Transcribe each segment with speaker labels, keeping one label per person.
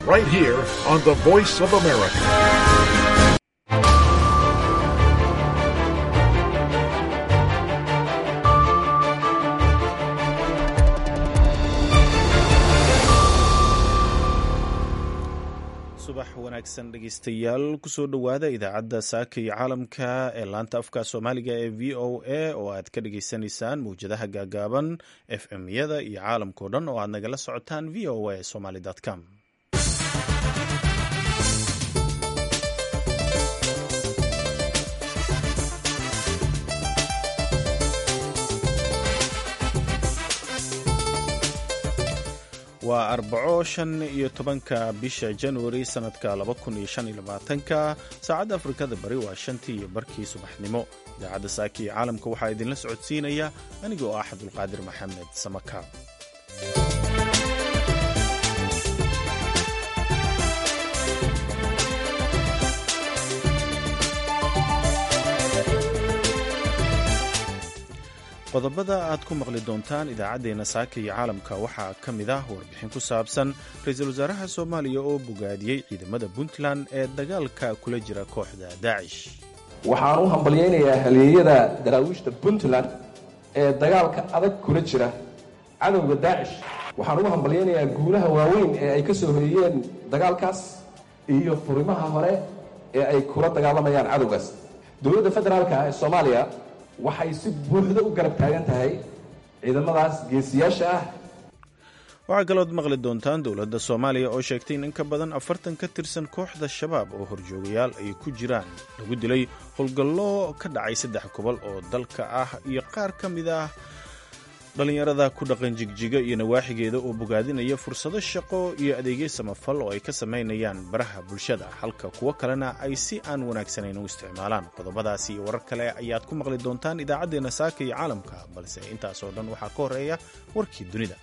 Speaker 1: Right here on the Voice of America.
Speaker 2: subax wanaagsan dhegeystayaal kusoo dhowaada idaacadda saaka iyo caalamka ee laanta afka soomaaliga ee v o a oo aad ka dhagaysanaysaan mawjadaha gaagaaban fm-yada iyo caalamkao dhan oo aad nagala socotaan v o a somaly.com. waa arbaco 15 bisha januari sanadka 2025 saacadda afrikada bari waa 5:00 subaxnimo. idaacadda saaka iyo caalamka waxaa idinla socodsiinaya anigoo ah Cabdulqaadir Maxamed Samaka. qodobada aad ku maqli doontaan idaacaddeenna saaka iyo caalamka waxaa ka mid ah warbixin ku saabsan ra-iisul wasaaraha soomaaliya oo bogaadiyey ciidamada puntland ee dagaalka kula jira kooxda daacish.
Speaker 3: waxaan u hambalyaynayaa halyeeyada daraawiishta puntland ee dagaalka adag kula jira cadowga daacish. waxaan ugu hambalyaynayaa guulaha waaweyn ee ay ka soo hoyiyeen dagaalkaas iyo furimaha hore ee ay kula dagaalamayaan cadowgaas. dowladda federaalka ee soomaaliya waxay si buuxda u garab taagan tahay ciidamadaas geesiyaasha ah.
Speaker 2: waxaa kalood maqli doontaan dowladda soomaaliya oo sheegtay in ka badan 40 ka tirsan kooxda shabaab oo horjoogayaal ay ku jiraan lagu dilay howlgallo ka dhacay 3 gobol oo dalka ah iyo qaar ka mid ah dhalinyarada ku dhaqan jigjiga iyo nawaaxigeeda oo bogaadinaya fursado shaqo iyo adeegyo samafal oo ay ka samaynayaan baraha bulshada, halka kuwo kalena ay si aan wanaagsanayn u isticmaalaan. qodobadaasi iyo warar kale ayaad ku maqli doontaan idaacaddeenna saaka iyo caalamka, balse intaasoo dhan waxaa ka horeeya warkii dunida.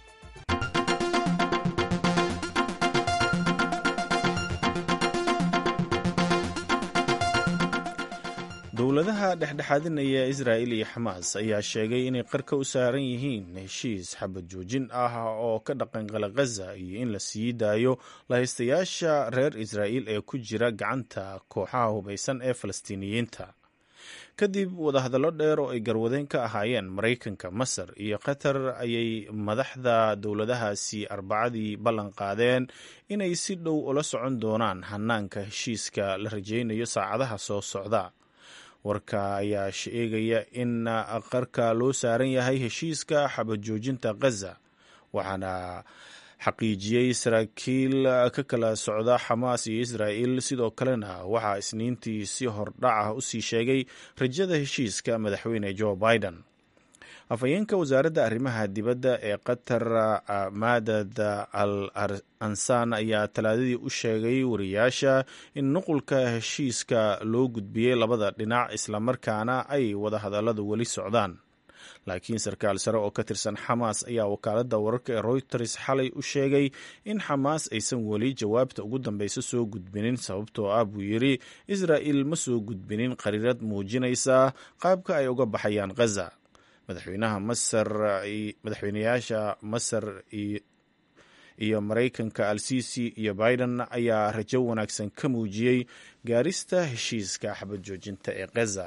Speaker 2: dowladaha dhexdhexaadinaya israa'il iyo xamaas ayaa sheegay inay qarka u saaran yihiin heshiis xabad joojin ah oo ka dhaqanqala Gaza iyo in la sii daayo lahaystayaasha reer israa'iil ee ku jira gacanta kooxaha hubaysan ee falastiiniyiinta. kadib wadahadallo dheer oo ay garwadeen ka ahaayeen Maraykanka, Masar iyo Qatar ayay madaxda dowladahaasi Arbacadii ballan qaadeen inay si dhow ula socon doonaan hanaanka heshiiska la rajaynayo saacadaha soo socda. warka ayaa sheegaya in qarka loo saaran yahay heshiiska xabad joojinta Gaza, waxaana xaqiijiyey saraakiil ka kala socda xamaas iyo israa'iil. sidoo kalena waxaa isniintii si hordhaca u sii sheegay rajada heshiiska madaxweyne Joe Biden. afhayeenka wasaaradda arrimaha dibadda ee Qatar Madad al-Ansaan ayaa talaadadii u sheegay wariyaasha in nuqulka heshiiska loo gudbiyey labada dhinac islamarkaana ay wadahadalladu weli socdaan. laakiin sarkaal sare oo ka tirsan xamaas ayaa wakaaladda wararka ee Reuters xalay u sheegay in xamaas aysan weli jawaabta ugu dambeysa soo gudbinin, sababtoo ah buu yidhi israa'iil ma soo gudbinin qariirad muujinaysa qaabka ay uga baxayaan Gaza. madaxweynayaasha Masar iyo Maraykanka al-Sisi iyo Biden ayaa rajo wanaagsan ka muujiyey gaarista heshiiska xabad joojinta ee Gaza.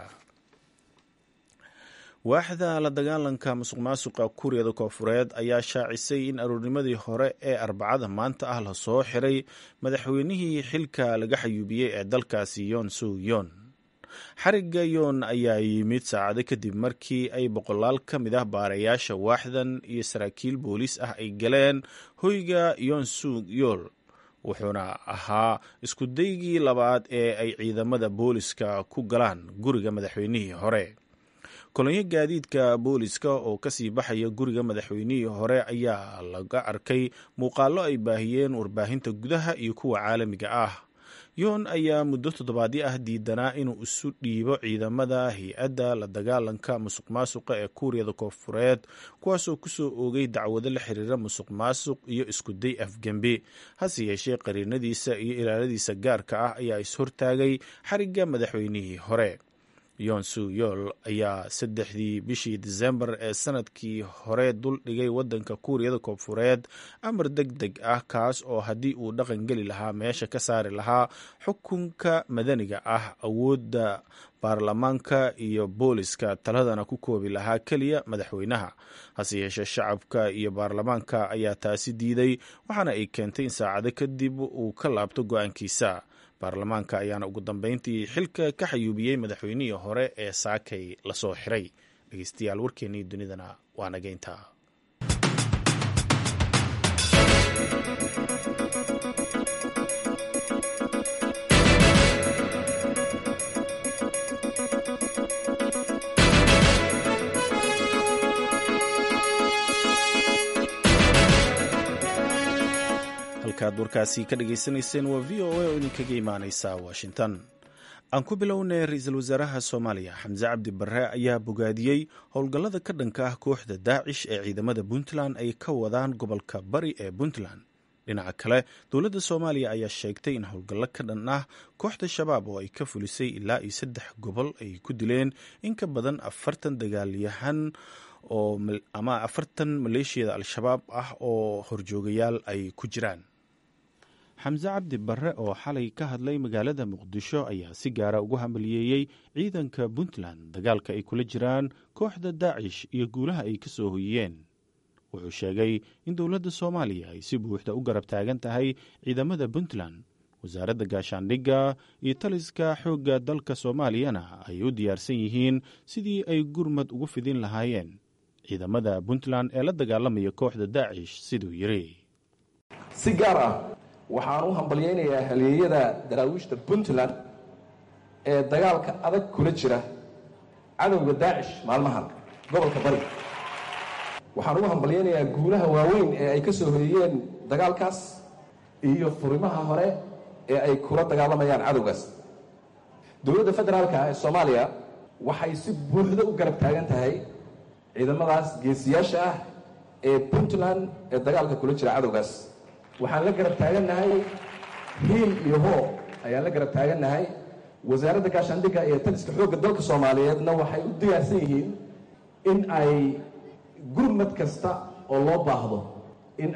Speaker 2: waaxda la dagaalanka musuqmaasuqa Kuuriyada Koonfureed ayaa shaacisay in aroornimadii hore ee Arbacada maanta ah la soo xiray madaxweynihii xilka laga xayuubiyey ee dalkaasi Yoon Suk Yeol. xarigga Yoon ayaa yimid saacado kadib markii ay boqolaal ka mid ah baarayaasha waaxdan iyo saraakiil booliis ah ay galeen hoyga Yoon Suk Yeol, wuxuuna ahaa isku daygii labaad ee ay ciidamada booliska ku galaan guriga madaxweynihii hore. kolonyo gaadiidka booliska oo kasii baxaya guriga madaxweynihii hore ayaa laga arkay muuqaallo ay baahiyeen warbaahinta gudaha iyo kuwa caalamiga ah. Yoon ayaa muddo toddobaadyo ah diidanaa inuu isu dhiibo ciidamada hay-adda la dagaalanka musuqmaasuqa ee Kuuriyada Koonfureed, kuwaasoo kusoo oogay dacwado la xiriira musuqmaasuq iyo isku day afgembi. hase yeeshee qariinadiisa iyo ilaaladiisa gaarka ah ayaa ishortaagay xarigga madaxweynihii hore. yoon suu yool ayaa 3 bishii Disembar ee sanadkii hore dul dhigay waddanka Kuuriyada Koonfureed amar degdeg ah kaas oo haddii uu dhaqan geli lahaa meesha ka saari lahaa xukunka madaniga ah, awoodda baarlamaanka iyo booliska taladana ku koobi lahaa keliya madaxweynaha. hase yeeshee shacabka iyo baarlamaanka ayaa taasi diiday, waxaana ay keentay in saacado kadib uu ka laabto go-aankiisa. baarlamaanka ayaana ugu dambeyntii xilka ka xayuubiyey madaxweynihii hore ee saakay lasoo xiray. dhegeystayaal, warkeennii dunidana waa nageynta. halkaad warkaasi ka dhagaysanayseen waa v o a oo idinkaga imaaneysa Washington. aan ku bilownay ra-iisul wasaaraha Soomaaliya Xamse Cabdi Barre ayaa bogaadiyey howlgallada ka dhanka ah kooxda Daacish ee ciidamada Puntland ay ka wadaan gobolka bari ee Puntland. dhinaca kale, dowladda Soomaaliya ayaa sheegtay in howlgallo ka dhan ah kooxda shabaab oo ay ka fulisay ilaa 3 gobol ay ku dileen in ka badan 40 dagaalyahan ama 40 maleeshiyada al-shabaab ah oo horjoogayaal ay ku jiraan. Xamse Cabdi Barre oo xalay ka hadlay magaalada Muqdisho ayaa si gaara ugu hambalyeeyey ciidanka Puntland dagaalka ay kula jiraan kooxda Daacish iyo guulaha ay ka soo hoyiyeen. wuxuu sheegay in dowladda Soomaaliya ay si buuxda u garab taagan tahay ciidamada Puntland, wasaaradda gaashaandhigga iyo taliska xoogga dalka Soomaaliyana ay u diyaarsan yihiin sidii ay gurmad ugu fidin lahaayeen ciidamada Puntland ee la dagaalamaya kooxda Daacish siduu yiri.
Speaker 3: si gaar ah waxaan u hambalyeynayaa halyeeyada daraawiishta Puntland ee dagaalka adag kula jira cadowga Daacish maalmahan gobolka bari. waxaan ugu hambalyeynayaa guulaha waaweyn ee ay ka soo hoyiyeen dagaalkaas iyo furimaha hore ee ay kula dagaalamayaan cadowgaas. dowladda federaalka ee Soomaaliya waxay si buuxda u garab taagan tahay ciidamadaas geesiyaasha ah ee Puntland ee dagaalka kula jira cadowgaas. waxaan la garab taagannahay hiil iyo hoo ayaan la garab taagannahay. wasaaradda gaashaandhigga iyo taliska xoogga dalka Soomaaliyeedna waxay u diyaarsan yihiin in ay gurmad kasta oo loo baahdo in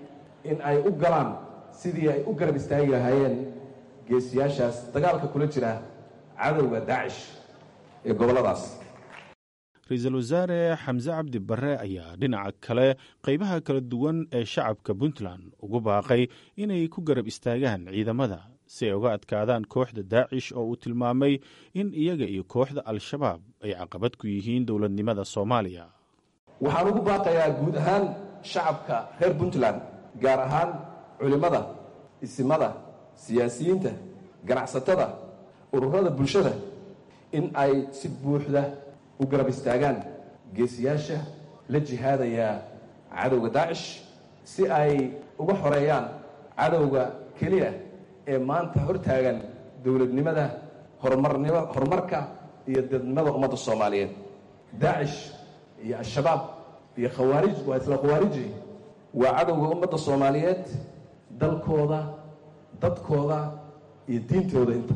Speaker 3: ay u galaan sidii ay u garab istaagi lahaayeen geesiyaashaas dagaalka kula jira cadowga Daacish ee goboladaas.
Speaker 2: ra-iisul wasaare Xamse Cabdi Barre ayaa dhinaca kale qaybaha kala duwan ee shacabka Puntland ugu baaqay inay ku garab istaagaan ciidamada si ay uga adkaadaan kooxda Daacish oo uu tilmaamay in iyaga iyo kooxda al-shabaab ay caqabad ku yihiin dowladnimada Soomaaliya.
Speaker 3: waxaan ugu baaqayaa guud ahaan shacabka reer Puntland, gaar ahaan culimada, isimada, siyaasiyiinta, ganacsatada, ururada bulshada in ay si buuxda u garab istaagaan geesiyaasha la jihaadaya cadowga Daacish si ay uga xoreeyaan cadowga keliya ee maanta hortaagan dowladnimada, horumarka iyo dadnimada ummadda Soomaaliyeed. Daacish iyo al-shabaab iyo khawaarij waa isla khawaariji waa cadowga ummadda Soomaaliyeed, dalkooda, dadkooda iyo diintooda inta.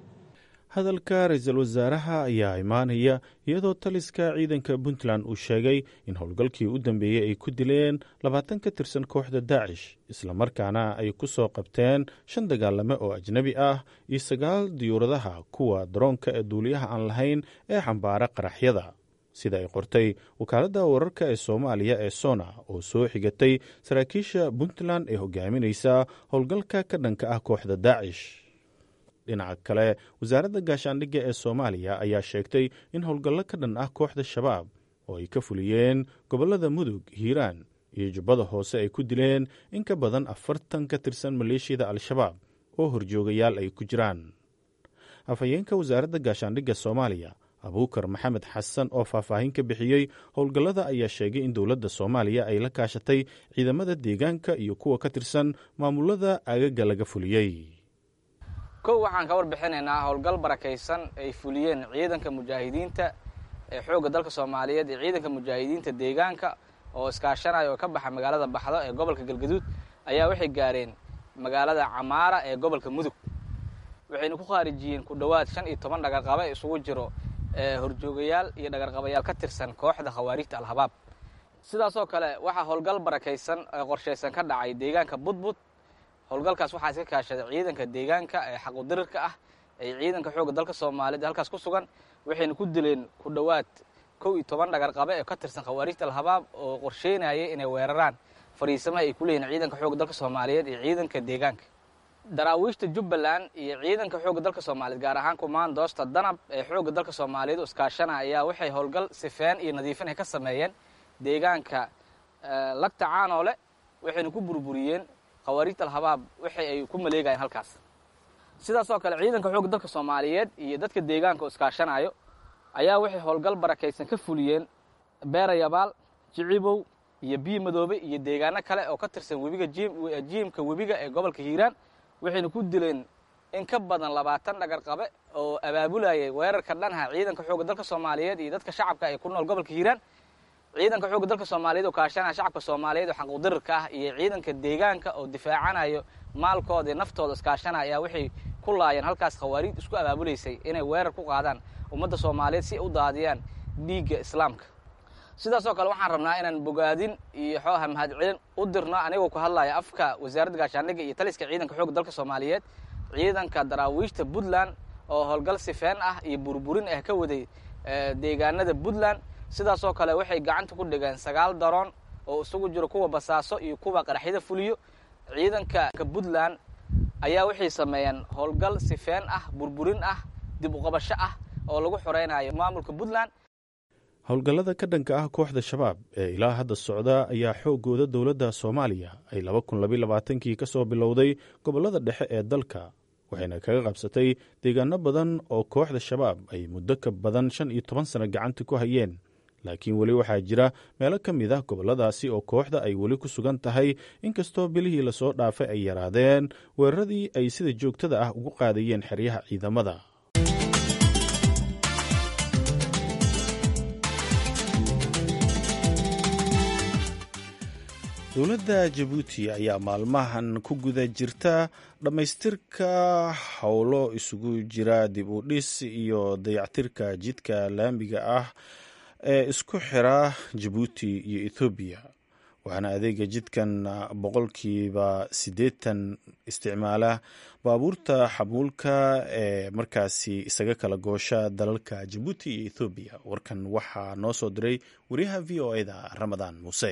Speaker 2: hadalka ra-iisul wasaaraha ayaa imaanaya iyadoo taliska ciidanka Puntland uu sheegay in howlgalkii u dambeeyey ay ku dileen 20 ka tirsan kooxda Daacish, islamarkaana ay ku soo qabteen 5 dagaalame oo ajnabi ah iyo 9 diyuuradaha kuwa daroonka ee duuliyaha aan lahayn ee xambaara qaraxyada, sida ay qortay wakaaladda wararka ee Soomaaliya ee Sona oo soo xigatay saraakiisha Puntland ee hogaaminaysa howlgalka ka dhanka ah kooxda Daacish. dhinaca kale, wasaaradda gaashaandhigga ee Soomaaliya ayaa sheegtay in howlgallo ka dhan ah kooxda shabaab oo ay ka fuliyeen gobollada Mudug, Hiiraan iyo Jubbada Hoose ay ku dileen in ka badan 40 ka tirsan maleeshiyada al-shabaab oo horjoogayaal ay ku jiraan. afhayeenka wasaaradda gaashaandhigga Soomaaliya Abuukar Maxamed Xasan oo faahfaahin ka bixiyey howlgallada ayaa sheegay in dowladda Soomaaliya ay la kaashatay ciidamada deegaanka iyo kuwa ka tirsan maamulada aagaga laga fuliyey.
Speaker 4: kow waxaan ka warbixinaynaa howlgal barakaysan ay fuliyeen ciidanka mujaahidiinta ee xoogga dalka Soomaaliyeed iyo ciidanka mujaahidiinta deegaanka oo iskaashanaya oo ka baxa magaalada Baxdo ee gobolka Galgaduud ayaa waxay gaareen magaalada Camaara ee gobolka Mudug. waxayna ku khaarijiyeen ku dhawaad 15 dhaqaqabe isugu jiro horjoogayaal iyo dhagarqabayaal ka tirsan kooxda khawaarijta al-habaab. sidaasoo kale waxaa howlgal barakaysan qorshaysan ka dhacay deegaanka budbud. howlgalkaas waxaa iska kaashaday ciidanka deegaanka ee xaqudirirka ah ee ciidanka xoogga dalka Soomaaliyeed halkaas ku sugan, waxayna ku dileen ku dhowaad 11 dhagarqabe ee ka tirsan khawaarijta al-habaab oo qorsheynayay inay weeraraan fariisamaha ay ku leeyihiin ciidanka xoogga dalka Soomaaliyeed iyo ciidanka deegaanka. daraawiishta Jubbaland iyo ciidanka xoogga dalka Soomaaliyeed gaar ahaan kumaandoosta danab ee xoogga dalka Soomaaliyeed oo iskaashanaya ayaa waxay howlgal sifeen iyo nadiifin ay ka sameeyeen deegaanka lagta caanoole, waxayna ku burburiyeen khawaarijta al-habaab waxay ay ku maleegayeen halkaas. sidaasoo kale ciidanka xoogga dalka Soomaaliyeed iyo dadka deegaanka oo iskaashanayo ayaa waxay howlgal barakaysan ka fuliyeen beerayabaal, jicibow iyo biyo madoobe iyo deegaano kale oo ka tirsan webiga jiimka webiga ee gobolka Hiiraan, waxayna ku dileen in ka badan 20 dhagarqabe oo abaabulayay weerarka dhanha ciidanka xoogga dalka Soomaaliyeed iyo dadka shacabka ee ku nool gobolka Hiiraan. ciidanka xoogga dalka Soomaaliyeed oo kaashanaya shacabka Soomaaliyeed oo xaquudirirka ah iyo ciidanka deegaanka oo difaacanayo maalkooda iyo naftooda iskaashanaya waxay ku laayeen halkaas khawaariij isku abaabulaysay inay weerar ku qaadaan ummadda Soomaaliyeed si u daadiyaan dhiigga islaamka. sidaasoo kale waxaan rabnaa inaan bogaadin iyo xooha mahadcelin u dirno anigoo ku hadlaya afka wasaaradda gaashaandhigga iyo taliska ciidanka xoogga dalka Soomaaliyeed, ciidanka daraawiishta Puntland oo howlgal sifeen ah iyo burburin ah ka waday deegaanada Puntland. sidaasoo kale waxay gacanta ku dhigeen 9 daroon oo isugu jiro kuwa basaaso iyo kuwa qaraxyada fuliyo. ciidanka Puntland ayaa waxay sameeyeen howlgal sifeen ah, burburin ah, dib u qabasho ah oo lagu xoreynayo maamulka Puntland.
Speaker 2: howlgallada ka dhanka ah kooxda shabaab ee ilaa hadda socda ayaa xoogooda dowladda Soomaaliya ay 2022kii ka soo bilowday gobollada dhexe ee dalka, waxayna kaga qabsatay deegaano badan oo kooxda shabaab ay muddo ka badan 15 sano gacanta ku hayeen. laakiin weli waxaa jira meelo ka mid ah gobolladaasi oo kooxda ay weli ku sugan tahay, inkastoo bilihii lasoo dhaafay ay yaraadeen weeraradii ay sida joogtada ah ugu qaadayeen xeryaha ciidamada. dowladda Jabuuti ayaa maalmahan ku guda jirta dhammaystirka howlo isugu jira dib u dhis iyo dayactirka jidka laamiga ah ee isku xira Jabuuti iyo Ethiopia, waxaana adeega jidkan 80% isticmaala baabuurta xamuulka ee markaasi isaga kala goosha dalalka Jabuuti iyo Ethiopia. warkan waxaa noo soo diray wariyaha VOA-da Ramadaan Muuse.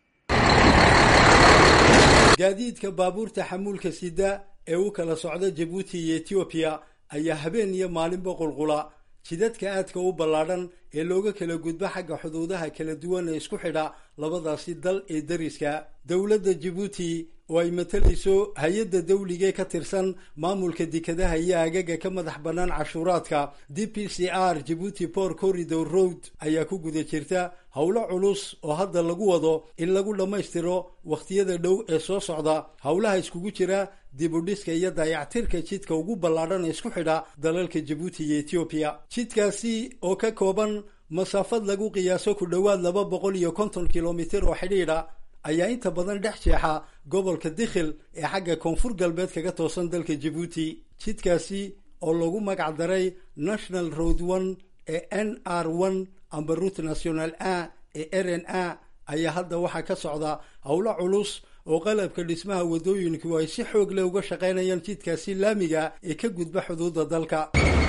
Speaker 5: gaadiidka baabuurta xamuulka sida ee u kala socda Jabuuti iyo Ethiopia ayaa habeen iyo maalinba qulqula jidadka aadka u ballaadhan ee looga kala gudba xagga xuduudaha kala duwan ee isku xidha labadaasi dal ee dariska. dowladda Jabuuti oo ay matalayso hay-adda dawliga ka tirsan maamulka dekedaha iyo aagaga ka madax bannaan cashuuraadka DPCR Djibouti Port Corridor Road ayaa ku guda jirta howlo culus oo hadda lagu wado in lagu dhammaystiro waqtiyada dhow ee soo socda. howlaha iskugu jira dib u dhiska iyo dayactirka jidka ugu ballaadhan ee isku xidha dalalka Djibouti iyo Ethiopia. jidkaasi oo ka kooban masaafad lagu qiyaaso ku dhowaad 250 kilomitir oo xidhiidha ayaa inta badan dhex jeexa gobolka Dikhil ee xagga koonfur galbeed kaga toosan dalka Djibouti. jidkaasi oo lagu magac daray National Road 1 ee NR1 amba Route National A ee RNA ayaa hadda waxaa ka socda howlo culus oo qalabka dhismaha wadooyinku ay si xoog leh uga shaqeynayaan jidkaasi laamiga ee ka gudba xuduudda dalka.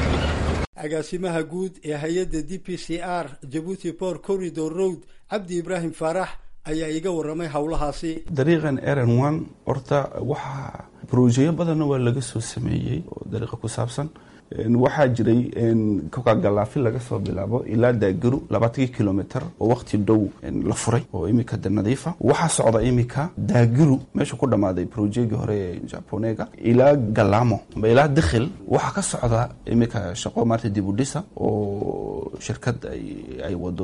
Speaker 5: agaasimaha guud ee hay-adda DPCR Djibouti Port Corridor Road Cabdi Ibrahim Faarax ayaa iga waramay howlahaasi.
Speaker 6: dariiqan RN1 horta waxa projectyo badan oo laga soo sameeyay oo dariiqa ku saabsan. waxaa jiray koka galaafi laga soo bilaabo ilaa Daaguru 20 kilomitir oo waqti dhow la furay oo imika nadiifa. waxaa socda imika Daaguru meesha ku dhamaaday projectki hore ee Japonega ilaa Galamo ilaa Dikhil. waxaa ka socda imika shaqo maarta dib u dhisa oo shirkad ay wado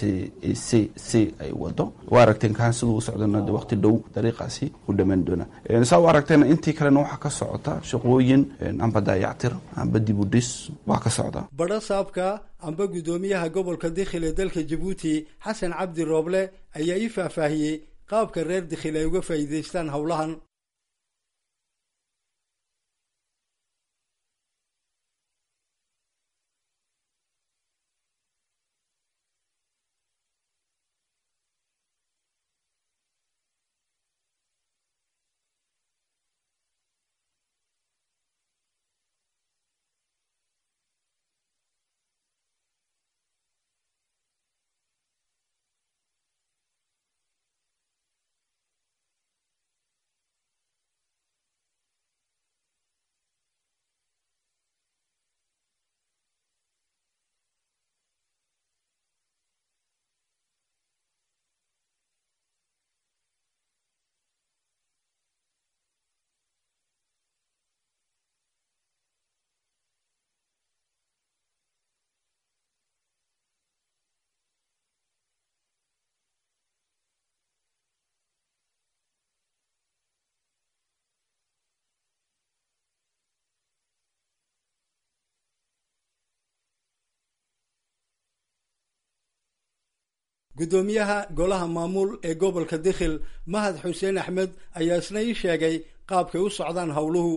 Speaker 6: CCC ay wado. waa aragteen kan sidoo socdana waqti dhow dariiqaasi u dhamaan doona. saa aragteen intii kalena waxaa ka socota shaqooyin amba dayactir amba budis waa ka socda.
Speaker 5: badha saabka amba gudoomiyaha gobolka Dikhil ee dalka Djibouti Xasan Cabdi Rooble ayaa ii faahfaahiyey qaabka reer Dikhil ay uga faa'iideystaan howlahan. gudoomiyaha golaha maamul ee gobolka Dikhil Mahad Xuseen Axmed ayaa isna ii sheegay qaabkay u socdaan hawluhu.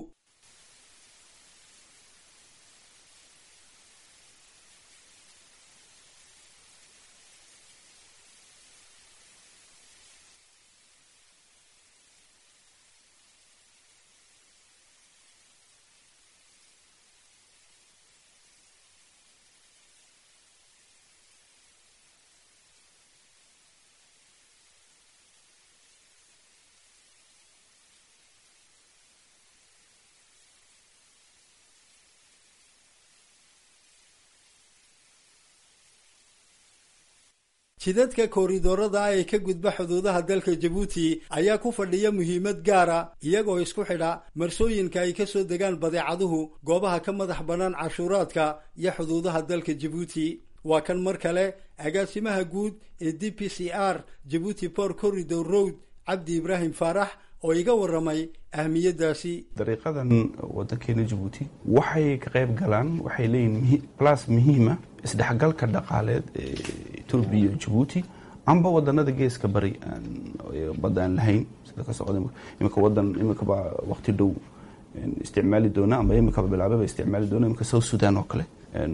Speaker 5: jidadka kooridoorada ay ka gudba xuduudaha dalka Djibouti ayaa ku fadhiya muhiimad gaar ah iyagoo isku xidha marsooyinka ay ka soo degaan badeecaduhu goobaha ka madax banaan cashuuraadka iyo xuduudaha dalka Djibouti. waa kan mar kale agaasimaha guud ee DPCR Djibouti Port Corridor Road Cabdi Ibrahim Faarax oo iga waramay ahmiyadaasi.
Speaker 6: dariiqadan wadankeena Djibouti waxay ka qayb galaan waxay leeyihiin plus muhiima isdhexgalka dhaqaaleed ee Itoobiya iyo Djibouti amba wadanada geeska bari badan lahayn sida ka socda imika ba waqti dhow isticmaali doona amba imika bilaabay isticmaali doona imika South Sudan oo kale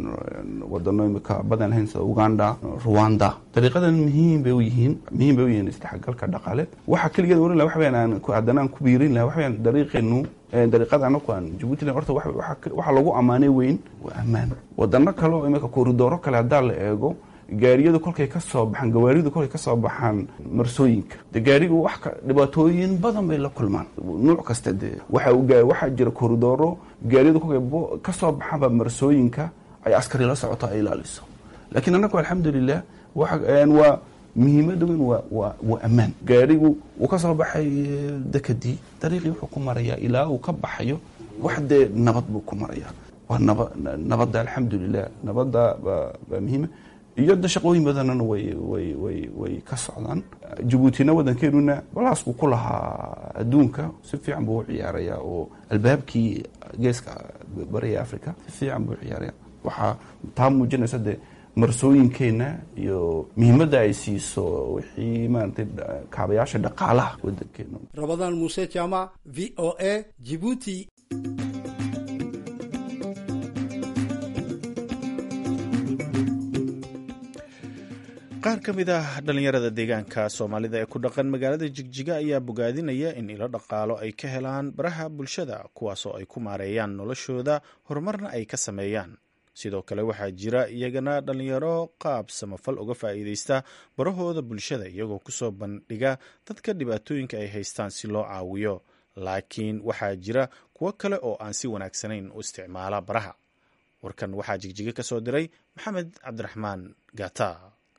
Speaker 6: wadano imika badan lahayn sida Uganda, Rwanda. dariiqadan muhiim bay u yihiin isdhexgalka dhaqaaleed. waxa kaliya waran la waxaan ku adanaan ku biirin la waxaan dariiqadan ku aan Djibouti horta waxa lagu amaanay weyn waa amaan. wadano kale oo imika kooridooro kale hadaa la eego gaariyadu kolkay ka soo baxan gawaaridu kolkay ka soo baxan marsooyinka gaarigu wax ka dhibaatooyin badan bay la kulmaan nooc kasta waxa jira kooridooro gaariyadu kolkay ka soo baxan marsooyinka ay askari la socoto ay ilaaliso. laakiin anagu alxamdulillah waa muhiimadu waa amaan. gaarigu uu ka soo baxay dekadii dariiqii wuxuu ku marayaa ilaa uu ka baxayo waxde nabad buu ku marayaa. waa nabadda alxamdulillah nabadda ba muhiim iyo shaqooyin badanna way ka socdaan. Djibouti wadankeeduna walaasku ku lahaa adduunka si fiican buu u ciyaarayaa oo albaabkii geeska bariga Afrika si fiican buu u ciyaarayaa. waxa taa muujinaysa marsooyinkeena iyo muhiimadda ay siiso wixii maantay kaabayaasha dhaqaalaha wadankeena.
Speaker 5: Rabadaan Muuse Jaamac, VOA, Djibouti.
Speaker 2: qaar ka mid ah dhalinyarada deegaanka Soomaalida ee ku dhaqan magaalada Jigjiga ayaa bogaadinaya in ilo dhaqaalo ay ka helaan baraha bulshada kuwaas oo ay ku maareeyaan noloshooda horumarna ay ka sameeyaan. sidoo kale waxaa jira iyagana dhalinyaro qaab samafal uga faa'iideysta barahooda bulshada iyagoo kusoo bandhiga dadka dhibaatooyinka ay haystaan si loo caawiyo. laakiin waxaa jira kuwo kale oo aan si wanaagsanayn u isticmaala baraha. warkan waxaa Jigjiga ka soo diray Maxamed Cabdiraxmaan Gata.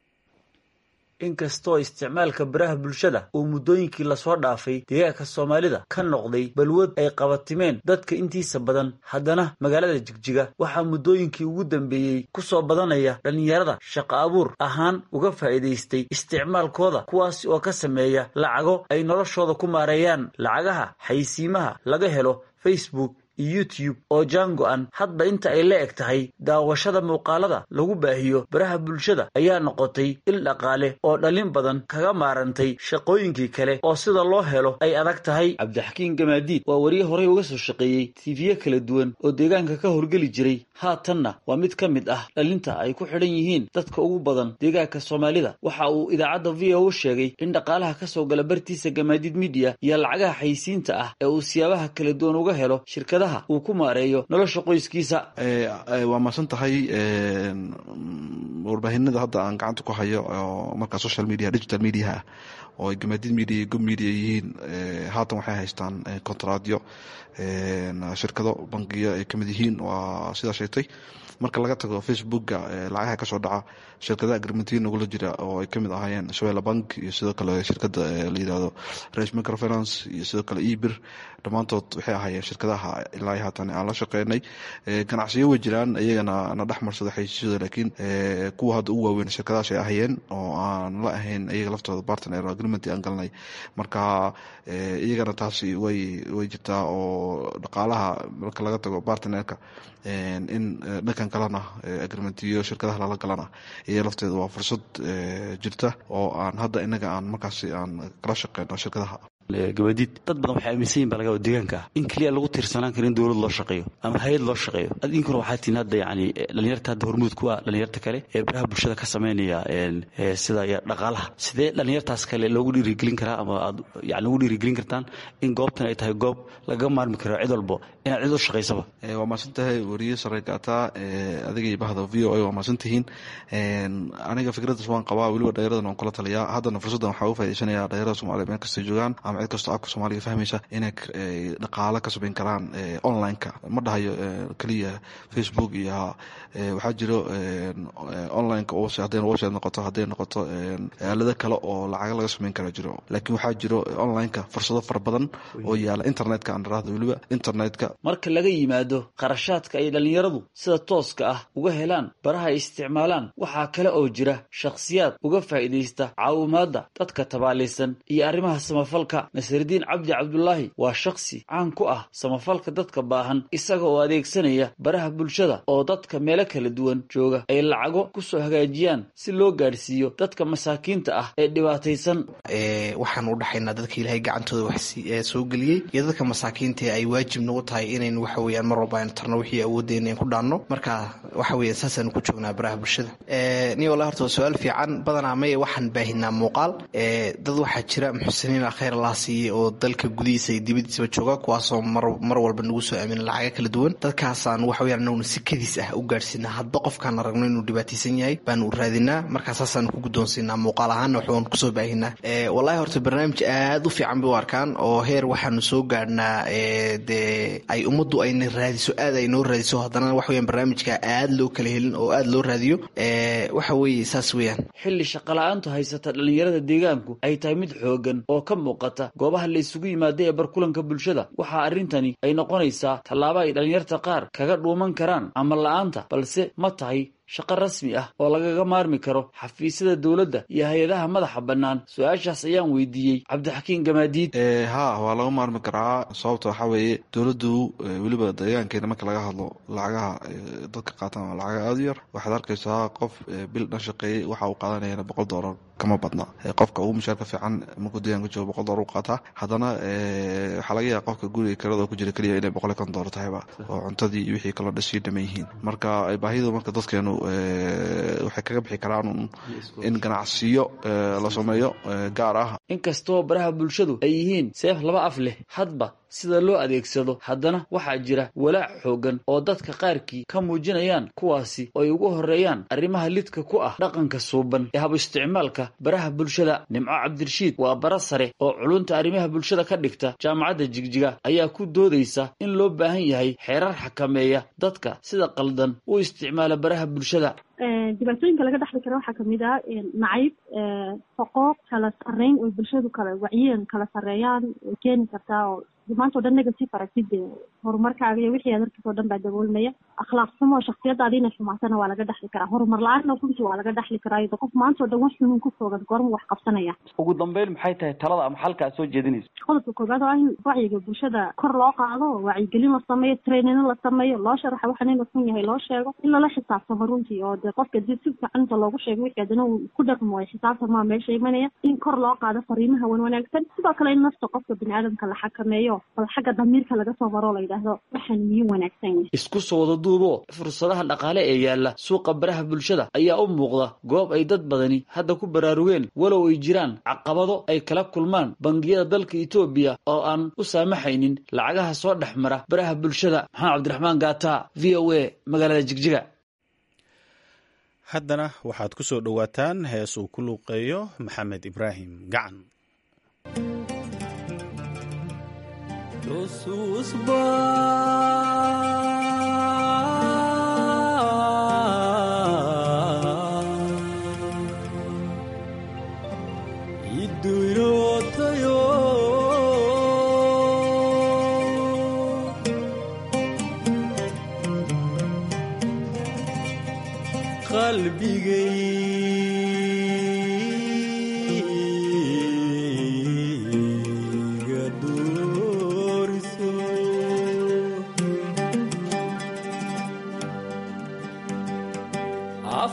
Speaker 7: inkastoo isticmaalka baraha bulshada uu muddooyinkii lasoo dhaafay deegaanka Soomaalida ka noqday balwad ay qabatimeen dadka intiisa badan, haddana magaalada Jigjiga waxaa muddooyinkii ugu dambeeyey ku soo badanaya dhalinyarada shaqo abuur ahaan uga faa'iidaystay isticmaalkooda, kuwaas oo ka sameeya lacago ay noloshooda ku maareeyaan. lacagaha xaysiimaha laga helo Facebook iyo YouTube oo jaango-an hadba inta ay la eg tahay daawashada muuqaalada lagu baahiyo baraha bulshada ayaa noqotay il dhaqaale oo dhalin badan kaga maarantay shaqooyinkii kale oo sida loo helo ay adag tahay. Cabdixakiin Gamaadiid waa wariye horey uga soo shaqeeyey TV kala duwan oo deegaanka ka horgeli jiray, haatanna waa mid ka mid ah dhalinta ay ku xidhan yihiin dadka ugu badan deegaanka Soomaalida. waxa uu idaacadda VOA sheegay in dhaqaalaha ka soo gala bartiisa Gamaadiid Media iyo lacagaha xaysiinta ah ee uu siyaabaha kala duwan uga helo shirkadaha uu ku maareeyo nolosha qoyskiisa.
Speaker 8: waa maasan tahay warbaahinada hadda aan gacanta ku hayo oo marka social media digital media oo Gamaadiid Media iyo Gob Media yihiin. haatan waxay haystaan kontraadyo shirkado bangiyo ay kamid yihiin. waa sidaa sheegtay marka laga tago Facebooka lacagaha ka soo dhaca shirkadaha agreementiin ugu jira oo ay kamid ahaayeen Shabeelle Bank iyo sidoo kale shirkada la yiraahdo Race Microfinance iyo sidoo kale Ibir. dhamaantood waxay ahaayeen shirkadaha ilaa haatan aan la shaqeynay. ganacsiyo way jiraan iyagana na dhaxmarsada xaysiisyada, laakiin kuwa hadda ugu waaweyn shirkadahaas ay ahaayeen oo aan la ahayn iyaga laftooda partner agreement agreement aan galnay marka iyagana taasi way jirtaa oo dhaqaalaha marka laga tago partnerka in dhankan kalena agreementiyo shirkadaha lala galana iyo lafteeda waa fursad jirta oo aan hadda inaga aan markaasi aan kala shaqeyno shirkadaha
Speaker 7: gabadid dad badan waxay aaminsan yihiin balaga deegaanka in kaliya lagu tiirsanaan karo in dawlad loo shaqeeyo ama hay'ad loo shaqeeyo adinkuna waxaa tiin hadda yani dhalinyarta hadda hormuud ku ah dhalinyarta kale ee baraha bulshada ka sameynaya sida dhaqaalaha sidee dhalinyartaas kale loogu dhiirigelin karaa ama aad yani ugu dhiirigelin kartaan in goobtan ay tahay goob laga maarmi karo cid walbo inaad cid u shaqaysaba
Speaker 8: waa mahadsantahay wariye sareygaata adiga iyo bahda v o a waa mahadsantihiin aniga fikraddaas waan qabaa weliba dhalinyaradan waan kula taliyaa haddana fursaddan waxaa uga faa'iidaysanaya dhalinyarada Soomaaliya meel kasta joogaan cid kastoo afka Soomaaliga fahmaysa inay dhaqaale ka sameyn karaan online-ka ma dhahayo kaliya Facebook iyo waxaa jiro online-ka oo hadday website noqoto hadday noqoto aalado kale oo lacag laga sameyn kara jiro laakiin waxaa jiro online-ka fursado fara badan oo yaala internet-ka aan raahdo weliba internet-ka
Speaker 7: marka laga yimaado qarashaadka ay dhalinyaradu sida tooska ah uga helaan baraha ay isticmaalaan waxaa kale oo jira shakhsiyaad uga faa'iideysta caawimaadda dadka tabaalaysan iyo arrimaha samafalka Nasridiin Cabdi Cabdullaahi waa shakhsi caan ku ah samafalka dadka baahan isaga oo adeegsanaya baraha bulshada oo dadka meelo kala duwan jooga ay lacago ku soo hagaajiyaan si loo gaarsiiyo dadka masaakiinta ah ee dhibaataysan
Speaker 9: waxaan u dhaxaynaa dadka Ilaahay gacantooda wax soo galiyay iyo dadka masaakiinta ay waajib nagu tahay inaynu waxa weeyaan mar walba tarno wixii awoodeen in ku dhaanno marka waxa weeyaan saasaan ku joognaa baraha bulshada ni walahi horta su'aal fiican badanaa may waxaan baahinaa muuqaal dad waxa jira muxsiniin khayr Allah oo dalka gudihiisa iyo dibadiisa jooga kuwaasoo mar walba nagu soo aamin lacag kala duwan dadkaasaan wax weeyaan inuu si kadis ah u gaarsiinaa hadba qofkaan aragno inuu dhibaataysan yahay baan u raadinaa markaasaan ku guddoonsiinaa muuqaal ahaan waxaan ku soo baahinaa wallahi horta barnaamij aad u fiican bay u arkaan oo heer waxaanu soo gaarnaa ay ummaddu ayna raadiso aad ay noo raadiso haddana wax weeyaan barnaamijka aad loo kala helin oo aad loo raadiyo waxa weeye saas weeyaan
Speaker 7: xilli shaqo la'aantu haysata dhalinyarada deegaanku ay tahay mid xoogan oo ka muuqata goobaha la isugu yimaada barkulanka bulshada waxa arintani ay noqonaysaa tallaabo ay dhalinyarta qaar kaga dhuuman karaan ama la'aanta balse ma tahay shaqo rasmi ah oo lagaga maarmi karo xafiisyada dawladda iyo hay'adaha madaxa bannaan su'aashaas ayaan weydiiyey Cabdixakiin Gamaadiid
Speaker 8: waa laga maarmi karaa sababtoo waxa weeye dawladdu weliba deegaankeena marka laga hadlo lacagaha dadka qaataan lacag aad u yar waxaad arkaysaa qof bil dhan shaqeeyay waxa uu qaadanaya $100 kama badna qofka uu mushaarka fiican markuu deegaanka joogo $100 u qaataa haddana waxaa laga yaabaa qofka guriga kirada ku jira kaliya inay $150 tahayba oo cuntadii iyo wixii kala dhashii dhaman yihiin marka baahidu marka dadkeenu waxay kaga bixi karaan in ganacsiyo la sameeyo gaar ah
Speaker 7: inkastoo baraha bulshadu ay yihiin seef laba af leh hadba sida loo adeegsado haddana waxaa jira walaac xoogan oo dadka qaarkii ka muujinayaan kuwaasi oo ay ugu horeeyaan arrimaha lidka ku ah dhaqanka suuban ee hab isticmaalka baraha bulshada Nimco Cabdirashiid waa bara sare oo culunta arrimaha bulshada ka dhigta jaamacadda Jigjiga ayaa ku doodaysa in loo baahan yahay xeerar xakameeya dadka sida qaldan u isticmaala baraha bulshada
Speaker 10: dhibaatooyinka laga dhaxli karo waxaa kamid ah nacayb xuquuq kala sarreyn oo bulshadu kala wacyiin kala sarreeyaan keeni kartaa oo maanta oo dhan negative aragtid horumarkaaga iyo wixii aad arkayso dhan baa daboolmaya akhlaaq xumo shakhsiyadaada inay xumaatana waa laga dhaxli karaa horumar la'aanna runtii waa laga dhaxli karaa iyadoo qof maanta oo dhan wax xun ku fogan goorma wax qabsanaya
Speaker 7: ugu dambeyn maxay tahay talada ama xalka aad soo jeedinayso
Speaker 10: qodobka koowaad waa in wacyiga bulshada kor loo qaado wacyigelin la sameeyo training la sameeyo loo sharaxo waxa inuu xun yahay loo sheego in lala xisaabtamo runtii oo dee qofka dib si fiican loogu sheego wixii adana uu ku dhaqmo ay xisaabtama meesha imanaya in kor loo qaado fariimaha wanaagsan sidoo kale in nafta qofka bini'aadamka la xakameeyo bal xagga damiirka laga soo maro la yiraahdo waxaan miyuu wanaagsan yahay
Speaker 7: isku soo wada duubo fursadaha dhaqaale ee yaala suuqa baraha bulshada ayaa u muuqda goob ay dad badani hadda ku baraarugeen walow ay jiraan caqabado ay kala kulmaan bangiyada dalka Itoobiya oo aan u saamaxaynin lacagaha soo dhaxmara baraha bulshada Maxamed Cabdiraxmaan Gaata VOA magaalada Jigjiga
Speaker 2: haddana waxaad ku soo dhawaataan hees uu ku luuqeeyo Maxamed Ibraahim Gacan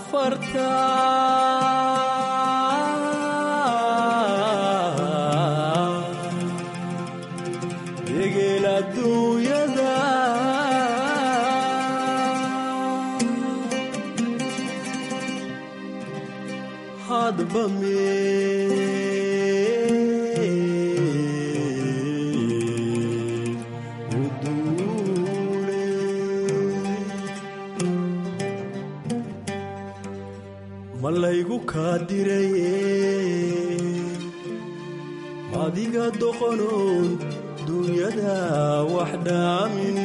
Speaker 11: afarta degel adduunyada hadba malaygu kaa diraye adiga doqonoon dunyada wax dhaamin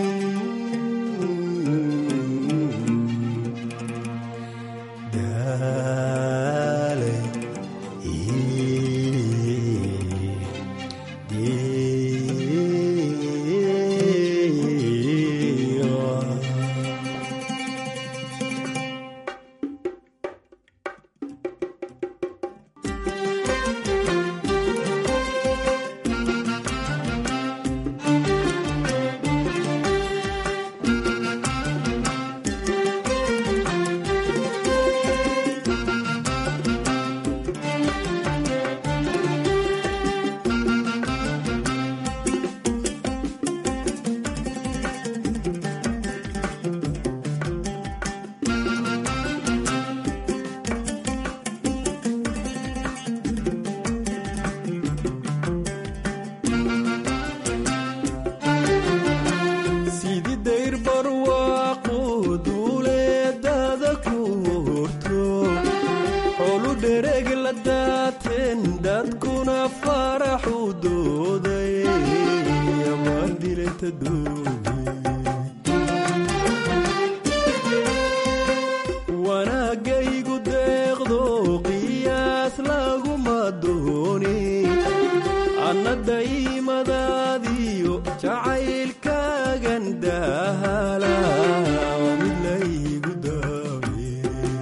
Speaker 11: wanaagaygu deeqdo qiyaas laguma dooni anna daymadaadiyo jacaylkaagan dahala mid laygu daawe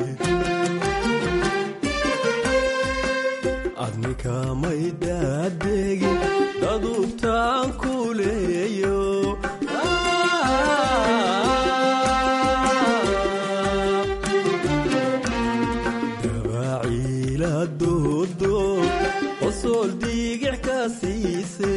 Speaker 11: adnikamay daadegin dadubtaan ku leeyo qosol digic ka siise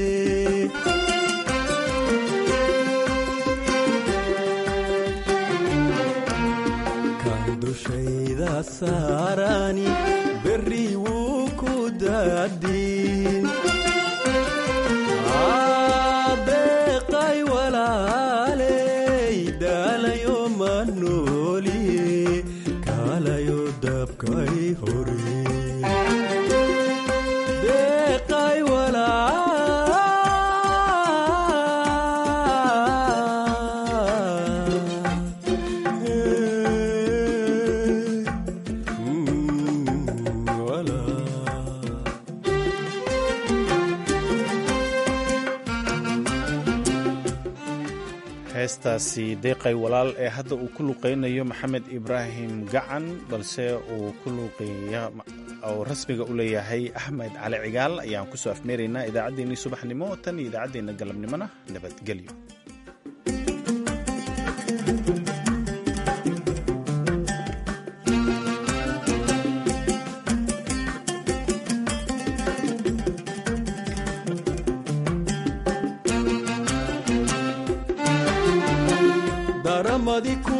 Speaker 11: kan dushayda saarani berri wuu ku daadin adeeqay walaaley daalayo manooli kaalayo dabkay hore
Speaker 2: heestaasi deeqay walaal ee hadda uu ku luqaynayo maxamed ibraahim gacan balse uu ku luuqeeya oo rasmiga u leeyahay axmed cali cigaal ayaan ku soo afmeeraynaa idaacaddeenii subaxnimo tan iyo idaacaddeenna galabnimona nabadgelyo. daramadi ku